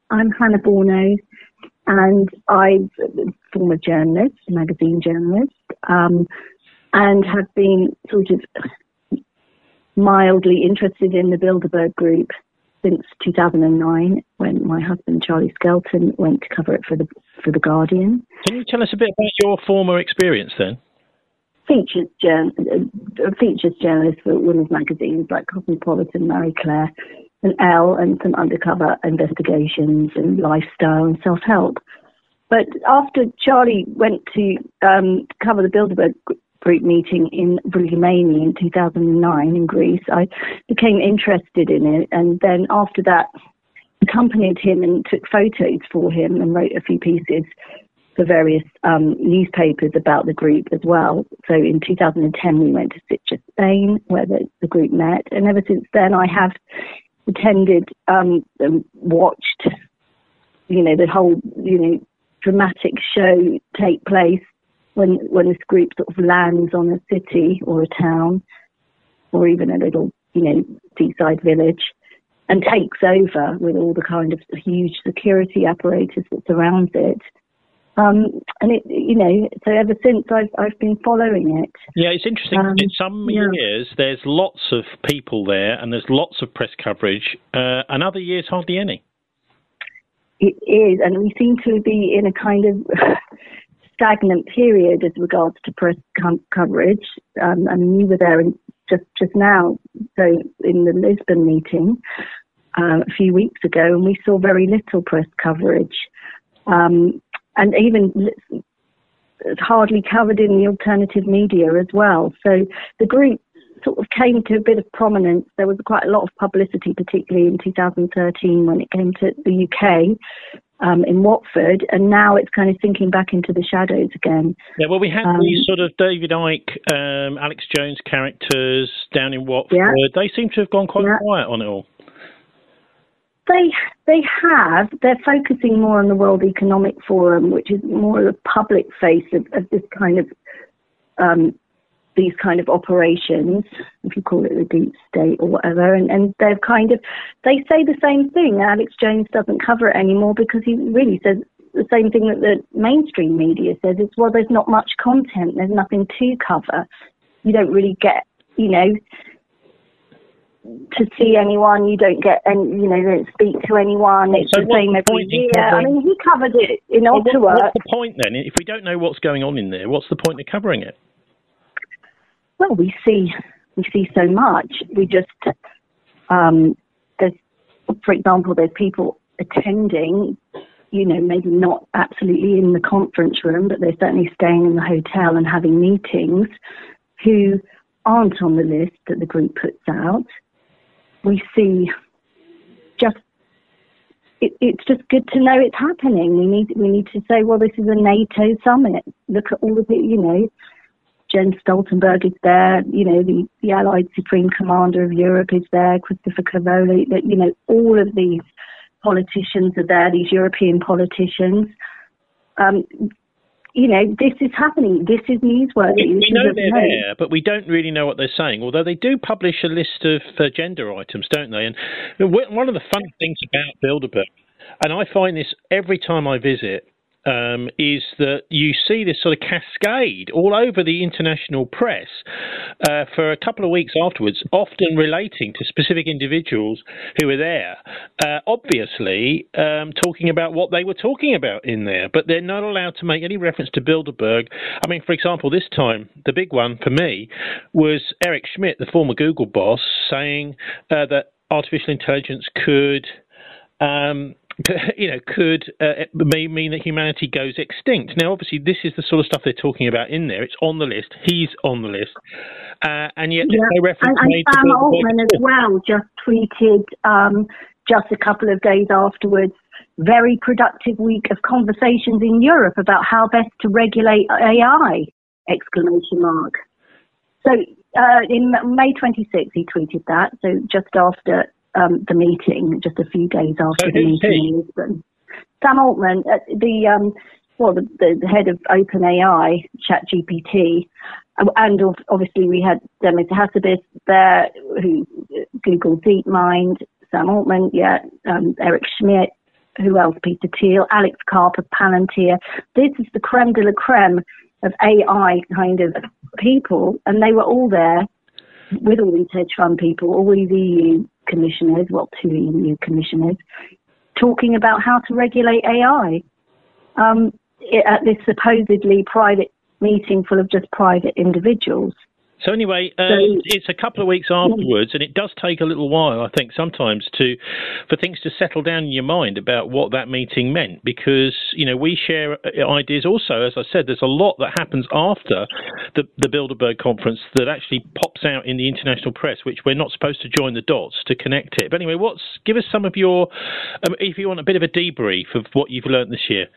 I'm Hannah Borno, and I'm a former journalist, magazine journalist, and have been sort of mildly interested in the Bilderberg Group since 2009, when my husband Charlie Skelton went to cover it for the Guardian. Can you tell us a bit about your former experience then? Features journalist for women's magazines like Cosmopolitan, Marie Claire, and Elle, and some undercover investigations and lifestyle and self-help. But after Charlie went to cover the Bilderberg Group meeting in Vouliagmeni in 2009 in Greece, I became interested in it, and then after that accompanied him and took photos for him and wrote a few pieces for various newspapers about the group as well. So in 2010 we went to Sitges, Spain, where the group met, and ever since then I have attended and watched, the whole, dramatic show take place when this group sort of lands on a city or a town or even a little, seaside village and takes over with all the kind of huge security apparatus that surrounds it. And it, so ever since I've been following it. Yeah, it's interesting. In some years, there's lots of people there and there's lots of press coverage, and other years, hardly any. It is, and we seem to be in a kind of stagnant period as regards to press coverage. And you were there just now, so in the Lisbon meeting a few weeks ago, and we saw very little press coverage. And even hardly covered in the alternative media as well. So the group sort of came to a bit of prominence. There was quite a lot of publicity, particularly in 2013 when it came to the UK in Watford, and now it's kind of sinking back into the shadows again. Yeah, well, we had these sort of David Icke, Alex Jones characters down in Watford. Yeah. They seem to have gone quite quiet on it all. They have. They're focusing more on the World Economic Forum, which is more of a public face of this kind of these kind of operations, if you call it the deep state or whatever. And they're they say the same thing. Alex Jones doesn't cover it anymore because he really says the same thing that the mainstream media says. It's, well, there's not much content. There's nothing to cover. You don't really get, to see anyone, you don't get, and don't speak to anyone. It's the same every year. I mean, he covered it in Ottawa. What's the point then? If we don't know what's going on in there, what's the point of covering it? Well, we see so much. We just there's, for example, there's people attending, maybe not absolutely in the conference room, but they're certainly staying in the hotel and having meetings, who aren't on the list that the group puts out. We see it's just good to know it's happening. We need to say, well, this is a NATO summit. Look at all of it, Jens Stoltenberg is there, the Allied Supreme Commander of Europe is there, Christopher Cavoli, all of these politicians are there, these European politicians. This is happening. This is newsworthy. We know they're there, but we don't really know what they're saying, although they do publish a list of gender items, don't they? And one of the fun things about Bilderberg, and I find this every time I visit, is that you see this sort of cascade all over the international press for a couple of weeks afterwards, often relating to specific individuals who were there, obviously talking about what they were talking about in there, but they're not allowed to make any reference to Bilderberg. I mean, for example, this time, the big one for me was Eric Schmidt, the former Google boss, saying that artificial intelligence could mean that humanity goes extinct. Now, obviously, this is the sort of stuff they're talking about in there. It's on the list. He's on the list. And yet there's no reference made to Sam Altman as well just tweeted just a couple of days afterwards, very productive week of conversations in Europe about how best to regulate AI, ! So in May 26th, he tweeted that. So just after the meeting, just a few days after the meeting in Lisbon. Sam Altman, the head of OpenAI, ChatGPT, and obviously we had Demis Hassabis there, who Google DeepMind, Sam Altman, Eric Schmidt, who else? Peter Thiel, Alex Karp of Palantir. This is the creme de la creme of AI kind of people, and they were all there with all these hedge fund people, all these EU commissioners, well, 2 EU commissioners, talking about how to regulate AI at this supposedly private meeting full of just private individuals. So anyway, it's a couple of weeks afterwards, and it does take a little while, I think, sometimes for things to settle down in your mind about what that meeting meant, because, you know, we share ideas also. As I said, there's a lot that happens after the Bilderberg conference that actually pops out in the international press, which we're not supposed to join the dots to connect it. But anyway, give us some of your, if you want a bit of a debrief of what you've learned this year.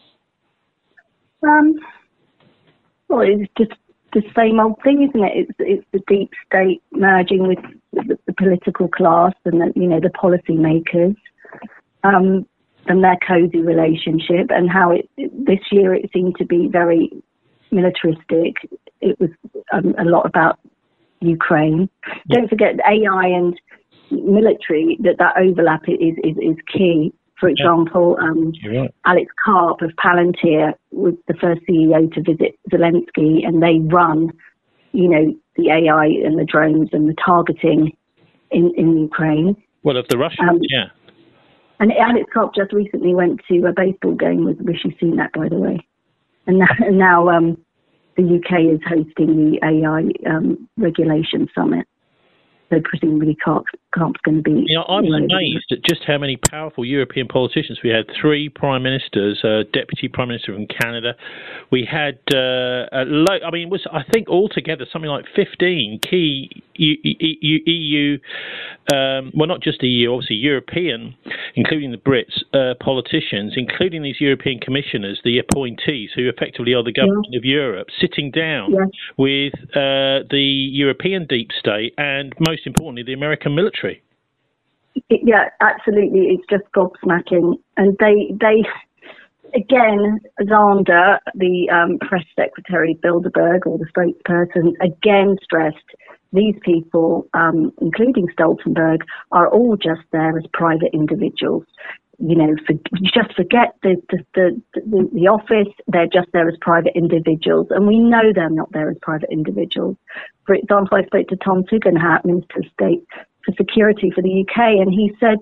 Well, it's just the same old thing, isn't it? It's the deep state merging with the political class and the policy makers, and their cozy relationship, and how this year it seemed to be very militaristic. It was a lot about Ukraine. Don't forget AI and military, that overlap is key. For example, right. Alex Karp of Palantir was the first CEO to visit Zelensky, and they run, the AI and the drones and the targeting in Ukraine. Well, of the Russians, yeah. And Alex Karp just recently went to a baseball game with Rishi Sunak, by the way. And now the UK is hosting the AI regulation summit. So presumably Karp's going to be... I was amazed at just how many powerful European politicians. We had 3 prime ministers, a deputy prime minister from Canada. We had, it was, I think, altogether something like 15 key EU, well, not just EU, obviously European, including the Brits, politicians, including these European commissioners, the appointees, who effectively are the government of Europe, sitting down with the European deep state and, most importantly, the American military. Yeah, absolutely. It's just gobsmacking. And they again, Zander, the press secretary, Bilderberg, or the spokesperson, again stressed these people, including Stoltenberg, are all just there as private individuals. Just forget the office. They're just there as private individuals, and we know they're not there as private individuals. For example, I spoke to Tom Tugendhat, Minister of State for Security for the UK, and he said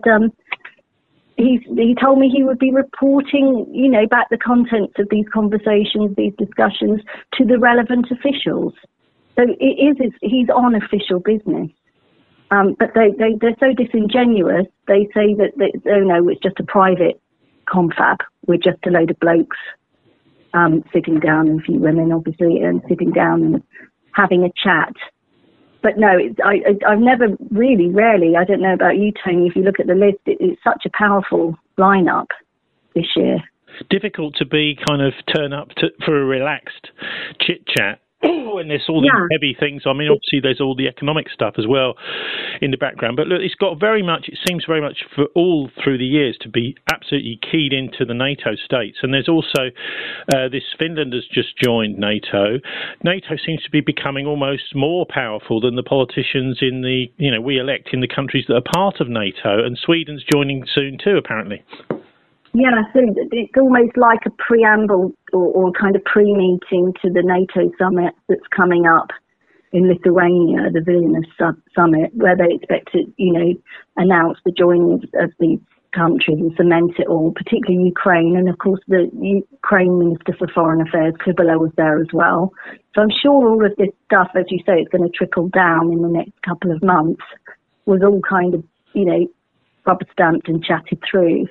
he told me he would be reporting, back the contents of these conversations, these discussions, to the relevant officials. So he's on official business. But they're so disingenuous. They say that it's just a private confab. We're just a load of blokes sitting down, and a few women, obviously, and sitting down and having a chat. But no, I've never rarely, I don't know about you, Tony, if you look at the list, it's such a powerful lineup this year. Difficult to be kind of turn up for a relaxed chit-chat. And there's all these heavy things. I mean, obviously, there's all the economic stuff as well in the background. But look, it seems very much for all through the years to be absolutely keyed into the NATO states. And there's also this Finland has just joined NATO. NATO seems to be becoming almost more powerful than the politicians we elect in the countries that are part of NATO. And Sweden's joining soon too, apparently. Yeah, so it's almost like a preamble or kind of pre-meeting to the NATO summit that's coming up in Lithuania, the Vilnius summit, where they expect to, announce the joining of these countries and cement it all, particularly Ukraine. And of course, the Ukraine Minister for Foreign Affairs, Kubala, was there as well. So I'm sure all of this stuff, as you say, is going to trickle down in the next couple of months, was all kind of, rubber stamped and chatted through.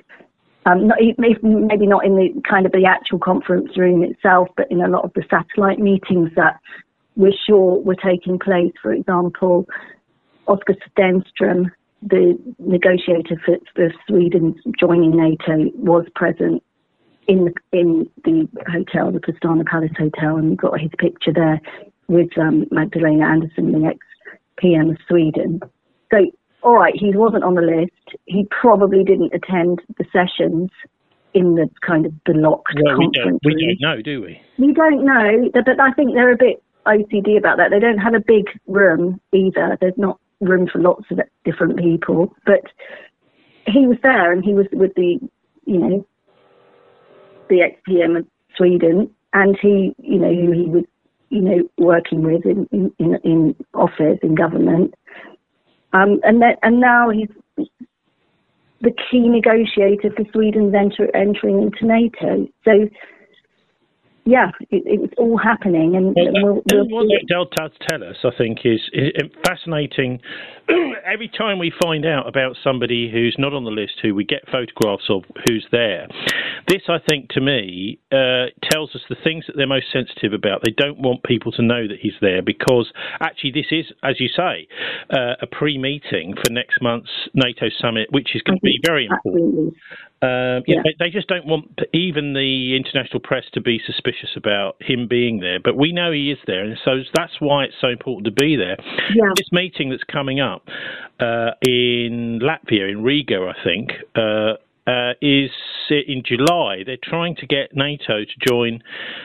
Maybe not in the kind of the actual conference room itself, but in a lot of the satellite meetings that we're sure were taking place. For example, Oscar Stenström, the negotiator for Sweden joining NATO, was present in the hotel, the Pastana Palace Hotel, and we've got his picture there with Magdalena Andersson, the ex-PM of Sweden. So, all right, he wasn't on the list. He probably didn't attend the sessions in the kind of the locked conference. We don't know, do we? We don't know, but I think they're a bit OCD about that. They don't have a big room either. There's not room for lots of different people. But he was there, and he was with the the ex-PM of Sweden, and who he was, working with in office, in government. And now he's the key negotiator for Sweden's entering into NATO. So, yeah, it's all happening. And what Del does tell us, I think, is fascinating. Every time we find out about somebody who's not on the list, who we get photographs of who's there, this, I think, to me, tells us the things that they're most sensitive about. They don't want people to know that he's there because, actually, this is, as you say, a pre-meeting for next month's NATO summit, which is going to be very important. They just don't want even the international press to be suspicious about him being there. But we know he is there, and so that's why it's so important to be there. Yeah. This meeting that's coming up in Latvia, in Riga, I think, is in July. They're trying to get NATO to join.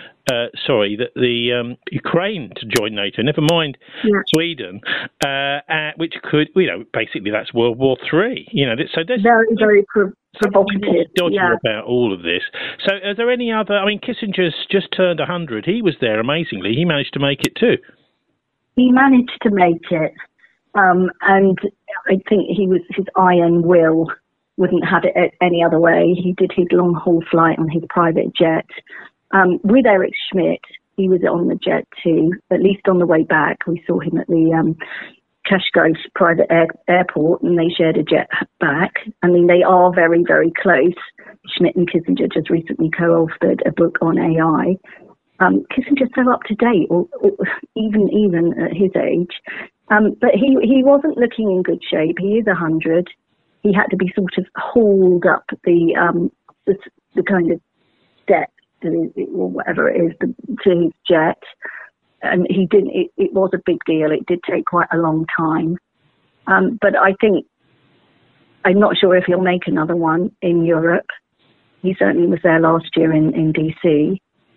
The Ukraine to join NATO. Never mind Sweden, which could, basically that's World War III. So there's very provocative. Dodgy about all of this. So, are there any other? I mean, Kissinger's just turned 100. He was there amazingly. He managed to make it too. He managed to make it, and I think his iron will wouldn't have it any other way. He did his long haul flight on his private jet. With Eric Schmidt, he was on the jet too, at least on the way back. We saw him at the Kashkov private airport, and they shared a jet back. I mean, they are very, very close. Schmidt and Kissinger just recently co-authored a book on AI. Kissinger's so up to date, or even at his age. But he wasn't looking in good shape. He is 100. He had to be sort of hauled up the kind of step, or whatever it is, to his jet, and he didn't. It was a big deal. It did take quite a long time, but I think I'm not sure if he'll make another one in Europe. He certainly was there last year in DC,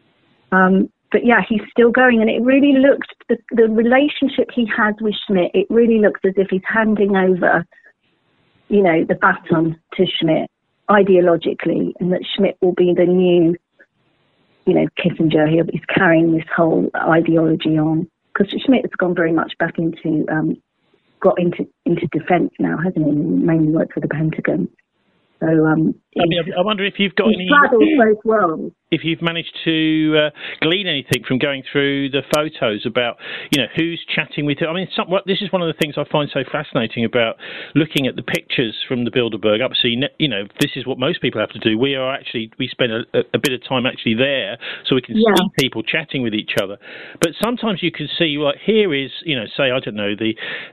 but yeah, he's still going, and it really looks the relationship he has with Schmidt. It really looks as if he's handing over, the baton to Schmidt ideologically, and that Schmidt will be the new. Kissinger, he's carrying this whole ideology on, because Schmidt has gone very much back got into defence now, hasn't he? He mainly worked for the Pentagon. So I wonder if you've got any. Both worlds. If you've managed to glean anything from going through the photos about, who's chatting with who. I mean, this is one of the things I find so fascinating about looking at the pictures from the Bilderberg. Obviously, this is what most people have to do. We spend a bit of time actually there, so we can see people chatting with each other. But sometimes you can see, like, here is, say, I don't know,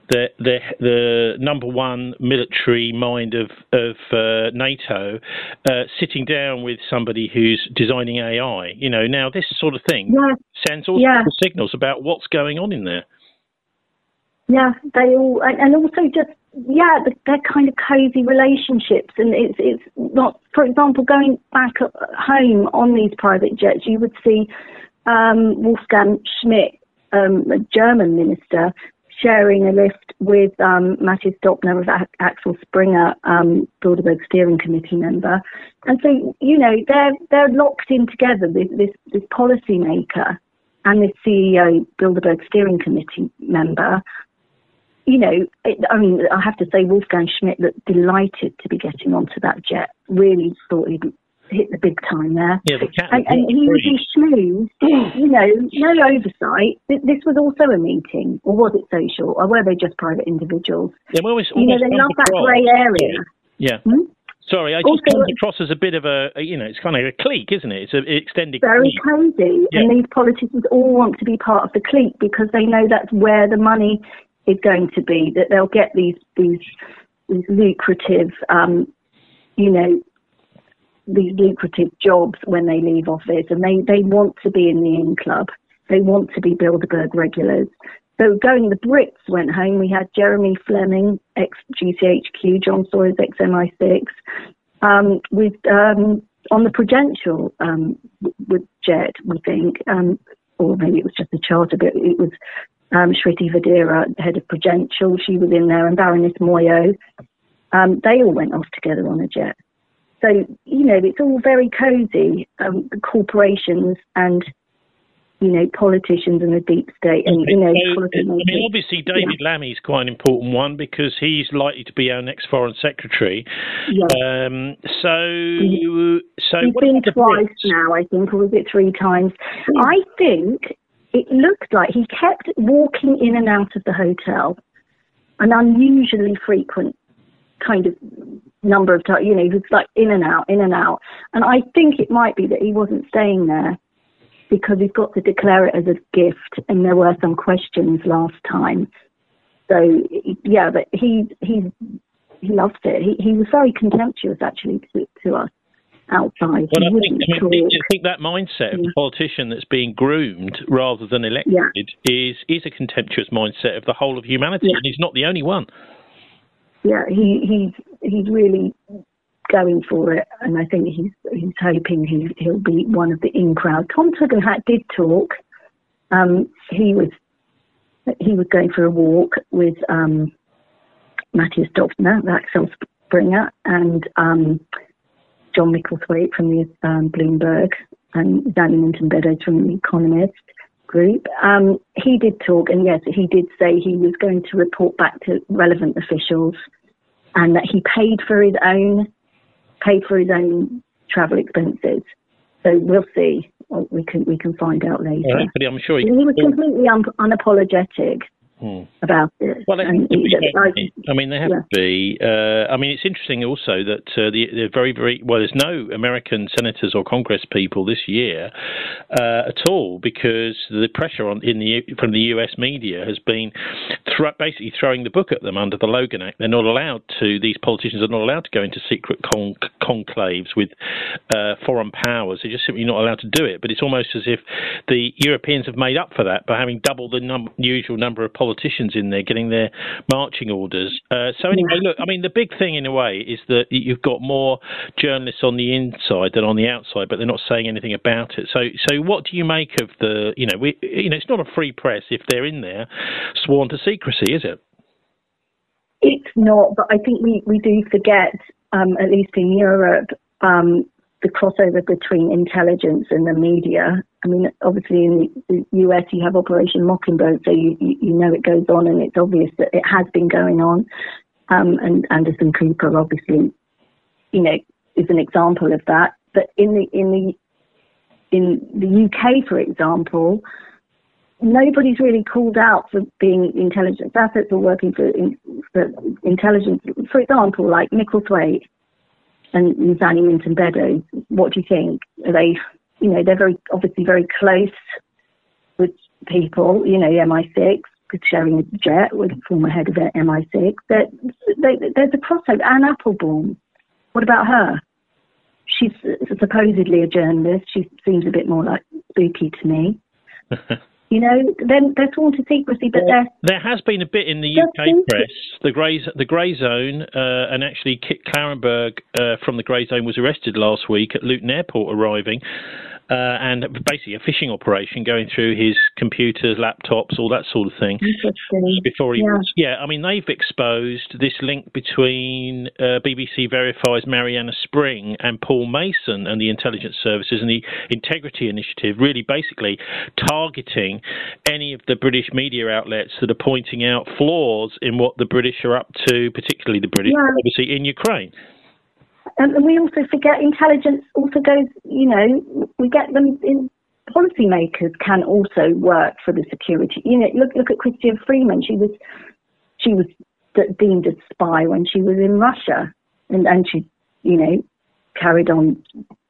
the number one military mind of NATO sitting down with somebody who's designing AI. Now this sort of thing sends all sorts of signals about what's going on in there. Yeah, they all, and also just they're kind of cozy relationships, and it's not. For example, going back home on these private jets, you would see Wolfgang Schmidt, a German minister, sharing a lift with Matthias Döpfner of Axel Springer, Bilderberg Steering Committee member. And so, they're locked in together, this policy maker and this CEO, Bilderberg Steering Committee member. I have to say, Wolfgang Schmidt looked delighted to be getting onto that jet, really thought he'd hit the big time there. Yeah, and he would be smooth, no oversight. This was also a meeting, or was it social, or were they just private individuals? Yeah, well, they love that grey area. Yeah. Sorry, I just comes across as a bit of it's kind of a clique, isn't it? It's an extended very clique. Cozy, and these politicians all want to be part of the clique because they know that's where the money is going to be, that they'll get these lucrative, these lucrative jobs when they leave office, and they want to be in the in club. They want to be Bilderberg regulars. So the Brits went home. We had Jeremy Fleming, ex-GCHQ, John Sawyers, ex-MI6, with on the Prudential with Jet, we think, or maybe it was just the charter, but it was Shriti Vadera, head of Prudential. She was in there, and Baroness Moyo. They all went off together on a jet. So, it's all very cosy, corporations and, politicians and the deep state. And, obviously David Lammy's quite an important one because he's likely to be our next foreign secretary. Yeah. He's been twice now, I think, or was it 3 times? I think it looked like he kept walking in and out of the hotel, an unusually frequent kind of number of times. He was like in and out. And I think it might be that he wasn't staying there because he's got to declare it as a gift, and there were some questions last time. So, yeah, but he loved it. He was very contemptuous, actually, to us outside. Well, I think that mindset of the politician that's being groomed rather than elected is a contemptuous mindset of the whole of humanity, and he's not the only one. Yeah, he's really going for it, and I think he's hoping he'll be one of the in crowd. Tom Tugendhat did talk. He was going for a walk with Matthias Döpfner, Axel Springer, and John Micklethwaite from the Bloomberg, and Zanny Minton-Beddoes from the Economist group. He did talk, and yes, he did say he was going to report back to relevant officials, and that he paid for his own travel expenses. So we'll see. We can find out later. Well, but I'm sure he was completely unapologetic about it. Well, they have to be. They have to be. It's interesting also that the very, very well. There's no American senators or Congress people this year at all because the pressure from the U.S. media has been basically throwing the book at them under the Logan Act. They're not allowed to. These politicians are not allowed to go into secret conclaves with foreign powers. They're just simply not allowed to do it. But it's almost as if the Europeans have made up for that by having double the usual number of politicians in there getting their marching orders. So anyway, look, the big thing in a way is that you've got more journalists on the inside than on the outside, but they're not saying anything about it. So what do you make of the, it's not a free press if they're in there sworn to secrecy, is it? It's not, but I think we do forget, at least in Europe, the crossover between intelligence and the media. Obviously in the US you have Operation Mockingbird, so you know it goes on, and it's obvious that it has been going on. And Anderson Cooper obviously, is an example of that. But in the UK, for example, nobody's really called out for being intelligence assets or working for intelligence. For example, like Micklethwaite and Zanny Minton-Beddoes. What do you think? Are they, they're obviously very close with people, MI6, sharing a jet with the former head of MI6. There's a crossover. Anne Applebaum, what about her? She's supposedly a journalist. She seems a bit more like spooky to me. Then they're sworn to secrecy, but there has been a bit in the UK press, the Grey Zone, and actually Kit Clarenberg from the Grey Zone was arrested last week at Luton Airport, arriving, and basically a phishing operation going through his computers, laptops, all that sort of thing. Before he they've exposed this link between BBC Verify's Mariana Spring and Paul Mason and the intelligence services and the Integrity Initiative, really basically targeting any of the British media outlets that are pointing out flaws in what the British are up to, particularly the British, obviously, in Ukraine. And we also forget intelligence also goes, we get them in, policymakers can also work for the security. Look at Christian Freeman. She was deemed a spy when she was in Russia, and she, carried on,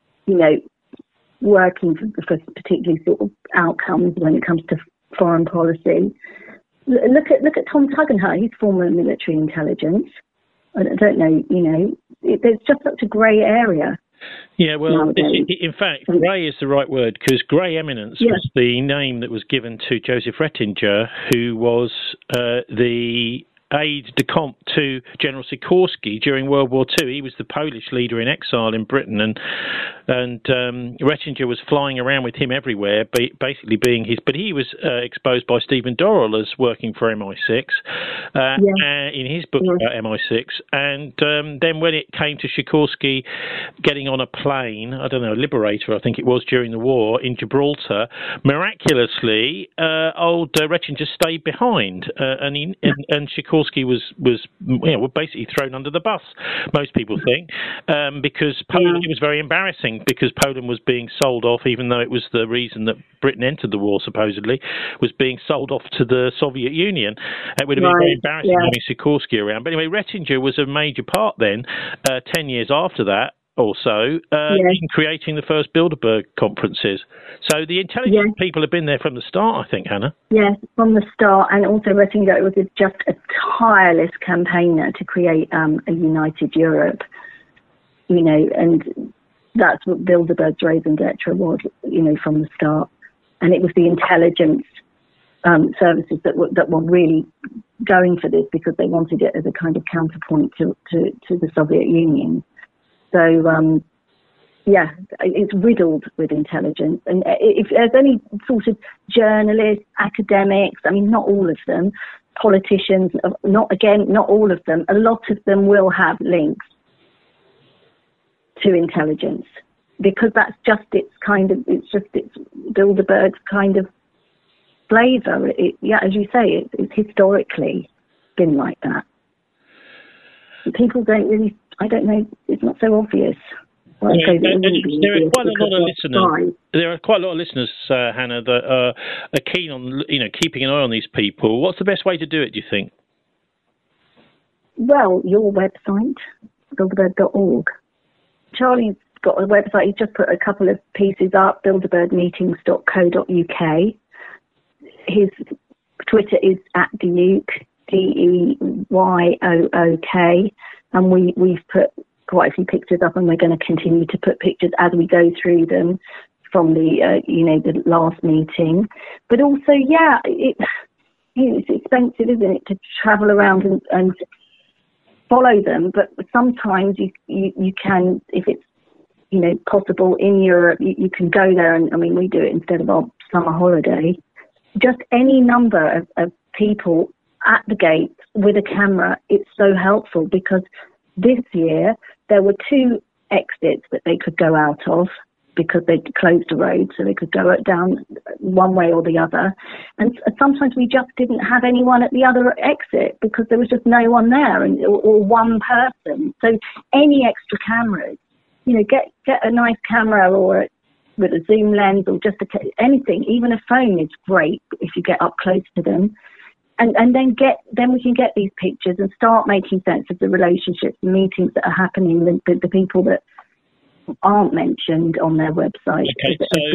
working for particularly sort of outcomes when it comes to foreign policy. Look at Tom Tugendhat. He's former military intelligence. I don't know, there's just such a grey area. Yeah, well, in fact, grey is the right word, because grey eminence was the name that was given to Joseph Rettinger, who was the aide de camp to General Sikorski during World War II. He was the Polish leader in exile in Britain, and Rettinger was flying around with him everywhere, basically being his. But he was exposed by Stephen Dorrell as working for MI6 in his book about MI6. And then when it came to Sikorski getting on a plane, I don't know, Liberator, I think it was, during the war in Gibraltar, miraculously, old Rettinger stayed behind, and Sikorski was basically thrown under the bus. Most people think because Poland, it was very embarrassing because Poland was being sold off, even though it was the reason that Britain entered the war. Supposedly, was being sold off to the Soviet Union. It would have been very embarrassing having Sikorski around. But anyway, Rettinger was a major part then. 10 years after that, also in creating the first Bilderberg conferences. So the intelligence people have been there from the start, I think, Hannah. Yes, from the start. And also Rettinger was just a tireless campaigner to create a united Europe, and that's what Bilderberg's raison d'etre was, from the start. And it was the intelligence services that were really going for this because they wanted it as a kind of counterpoint to the Soviet Union. So, it's riddled with intelligence. And if there's any sort of journalists, academics, I mean, not all of them, politicians, not all of them, a lot of them will have links to intelligence because that's just it's Bilderberg's kind of flavour. As you say, it's historically been like that. People don't really, I don't know, it's not so obvious. Well, there are quite a lot of listeners, Hannah, that are keen on keeping an eye on these people. What's the best way to do it, do you think? Well, your website, bilderberg.org. Charlie's got a website. He's just put a couple of pieces up, bilderbergmeetings.co.uk. His Twitter is @Deyook, DEYOOK, and we've put quite a few pictures up, and we're going to continue to put pictures as we go through them from the the last meeting. But also, it's expensive, isn't it, to travel around and follow them? But sometimes you can, if it's possible in Europe, you can go there, and I mean we do it instead of our summer holiday. Just any number of people at the gate with a camera, it's so helpful because this year there were 2 exits that they could go out of because they'd closed the road, so they could go down one way or the other. And sometimes we just didn't have anyone at the other exit because there was just no one there, or one person. So any extra cameras, get a nice camera or with a zoom lens or just anything. Even a phone is great if you get up close to them. And then we can get these pictures and start making sense of the relationships and meetings that are happening, the people that aren't mentioned on their website. Okay,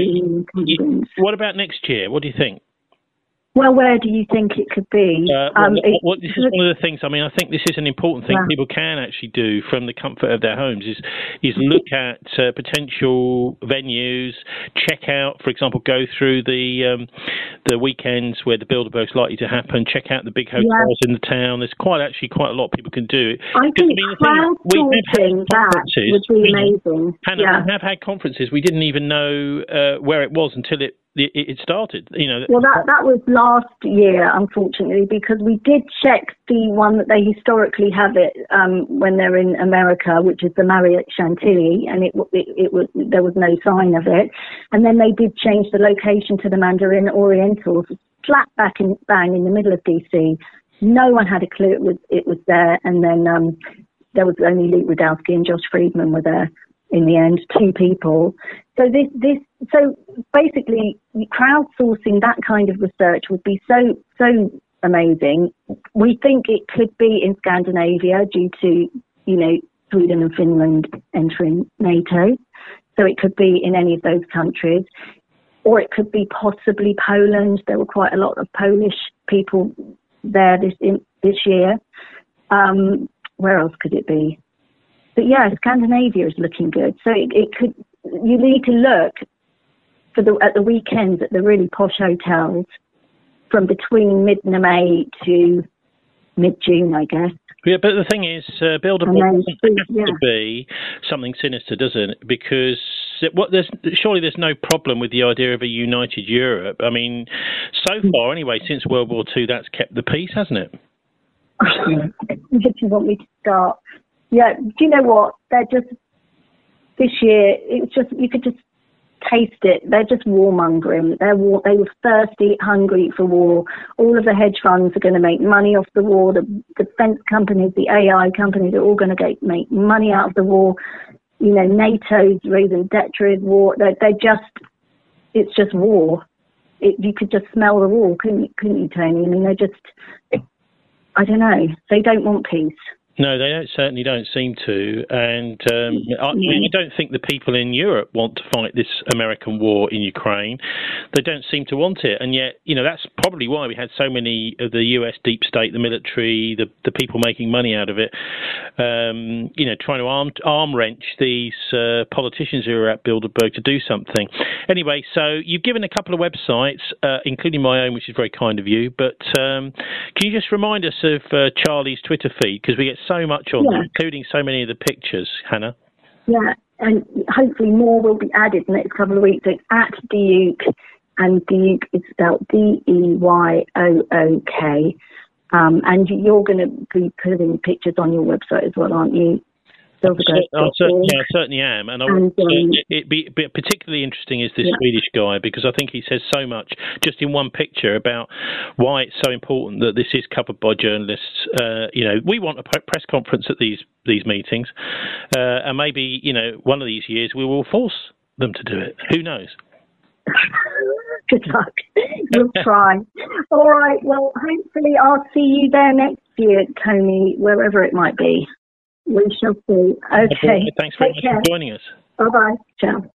so what about next year? What do you think? Well, where do you think it could be? This is one of the things. I mean, I think this is an important thing people can actually do from the comfort of their homes. Is look at potential venues, check out, for example, go through the weekends where the Bilderberg's likely to happen. Check out the big hotels in the town. There's quite a lot people can do. I think crowdsourcing that would be amazing. Hannah, we have had conferences. We didn't even know where it was until it started. Well, that was last year, unfortunately, because we did check the one that they historically have it when they're in America, which is the Marriott Chantilly, and it was there was no sign of it. And then they did change the location to the Mandarin Oriental, flat bang in the middle of DC. No one had a clue it was there. And then there was only Luke Rudowski and Josh Friedman were there in the end, 2 people. So so basically crowdsourcing that kind of research would be so amazing. We think it could be in Scandinavia due to, Sweden and Finland entering NATO. So it could be in any of those countries, or it could be possibly Poland. There were quite a lot of Polish people there this year. Where else could it be? But Scandinavia is looking good. So it could. You need to look at the weekends at the really posh hotels from between mid-May to mid-June, I guess. Yeah, but the thing is, Bilderberg doesn't have to be something sinister, does it? Because surely there's no problem with the idea of a united Europe. I mean, so far anyway, since World War II, that's kept the peace, hasn't it? Did you want me to start? Yeah, do you know what? This year, you could just taste it. They're just warmongering. They were thirsty, hungry for war. All of the hedge funds are going to make money off the war. The defense companies, the AI companies are all going to make money out of the war. You know, NATO's raising debt trade war. It's just war. You could just smell the war, couldn't you, Tony? I mean, I don't know. They don't want peace. No, they certainly don't seem to. And I don't think the people in Europe want to fight this American war in Ukraine. They don't seem to want it. And yet, you know, that's probably why we had so many of the US deep state, the military, the people making money out of it, you know, trying to arm wrench these politicians who are at Bilderberg to do something. Anyway, so you've given a couple of websites, including my own, which is very kind of you. But can you just remind us of Charlie's Twitter feed? Because we get so much on there, including so many of the pictures, Hannah. Yeah, and hopefully more will be added in the next couple of weeks. It's at Deyook, and Deyook is spelled Deyook. And you're going to be putting pictures on your website as well, aren't you? I certainly am, and it'd be particularly interesting is this Swedish guy, because I think he says so much just in one picture about why it's so important that this is covered by journalists. You know, we want a press conference at these meetings, and maybe, you know, one of these years we will force them to do it. Who knows? Good luck. You'll try. All right. Well, hopefully I'll see you there next year, Tony, wherever it might be. We shall see. Okay. Thanks very much for joining us. Bye-bye. Ciao.